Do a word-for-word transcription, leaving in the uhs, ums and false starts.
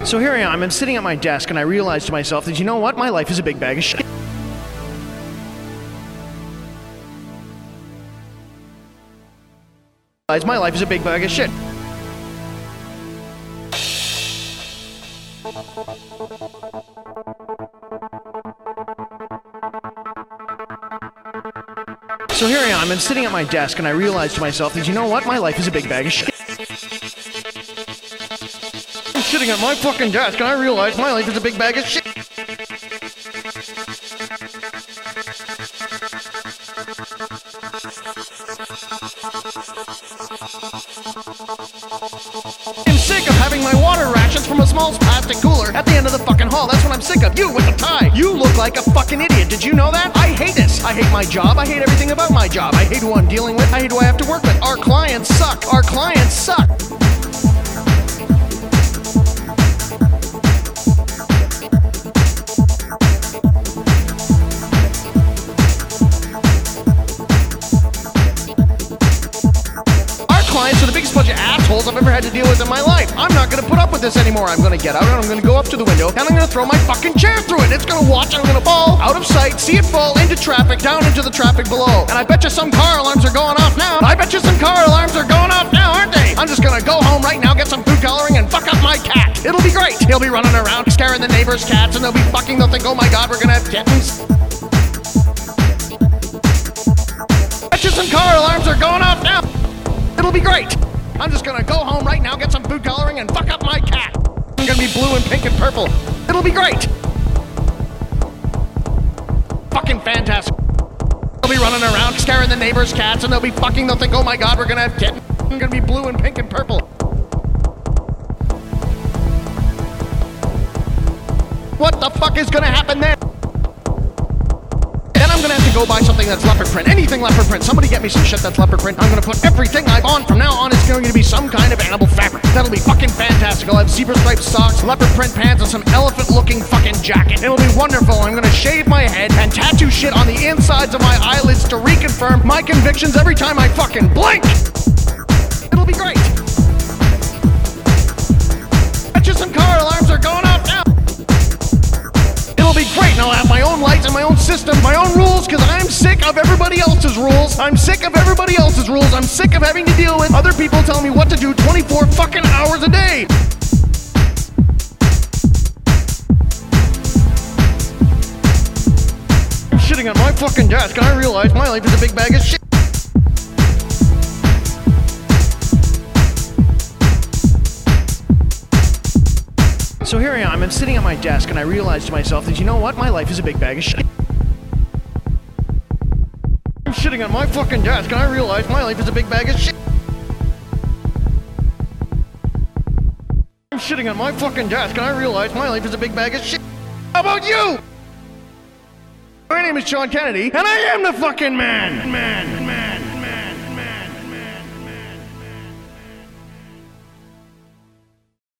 So here I am, I'm sitting at my desk and I realized to myself that, you know what, my life is a big bag of shit. My life is a big bag of shit. So here I am, I'm sitting at my desk and I realized to myself that, you know what, my life is a big bag of shit. I'm sitting at my fucking desk and I realized my life is a big bag of shit. I'm sick of having my water rations from a small plastic cooler at the end of the fucking hall. That's what I'm sick of. You with the tie. You look like a fucking idiot. Did you know that? I hate this. I hate my job. I hate everything about my job. I hate who I'm dealing with. I hate who I have to work with. Our clients suck. Our clients suck. Clients are the biggest bunch of assholes I've ever had to deal with in my life. I'm not gonna put up with this anymore. I'm gonna get out and I'm gonna go up to the window and I'm gonna throw my fucking chair through it. It's gonna watch and I'm gonna fall out of sight, see it fall into traffic, down into the traffic below. And I bet you some car alarms are going off now. I bet you some car alarms are going off now, aren't they? I'm just gonna go home right now, get some food coloring and fuck up my cat. It'll be great. He'll be running around scaring the neighbors' cats and they'll be fucking, they'll think, oh my god, we're gonna have kittens. Bet you some car alarms are going off now. It'll be great. I'm just gonna go home right now, get some food coloring, and fuck up my cat. I'm gonna be blue and pink and purple. It'll be great. Fucking fantastic. They'll be running around, scaring the neighbors' cats, and they'll be fucking, they'll think, oh my god, we're gonna have kittens. I'm gonna be blue and pink and purple. What the fuck is gonna happen then? I'm gonna have to go buy something that's leopard print. Anything leopard print. Somebody get me some shit that's leopard print. I'm gonna put everything I've on from now on. It's going to be some kind of animal fabric. That'll be fucking fantastic. I'll have zebra striped socks, leopard print pants, and some elephant looking fucking jacket. It'll be wonderful. I'm gonna shave my head and tattoo shit on the insides of my eyelids to reconfirm my convictions every time I fucking blink. It'll be great. Bet you some car alarms are going off now. It'll be great, and I'll have my own lights and my own system, my own rules, because I'm sick of everybody else's rules. I'm sick of everybody else's rules. I'm sick of having to deal with other people telling me what to do twenty-four fucking hours a day. I'm sitting at my fucking desk, and I realize my life is a big bag of shit. So here I am, I'm sitting at my desk and I realized to myself that, you know what, my life is a big bag of shit. I'm sitting at my fucking desk and I realized my life is a big bag of shit. I'm sitting at my fucking desk and I realized my life is a big bag of shit. How about you? My name is Sean Kennedy and I am the fucking man. Man.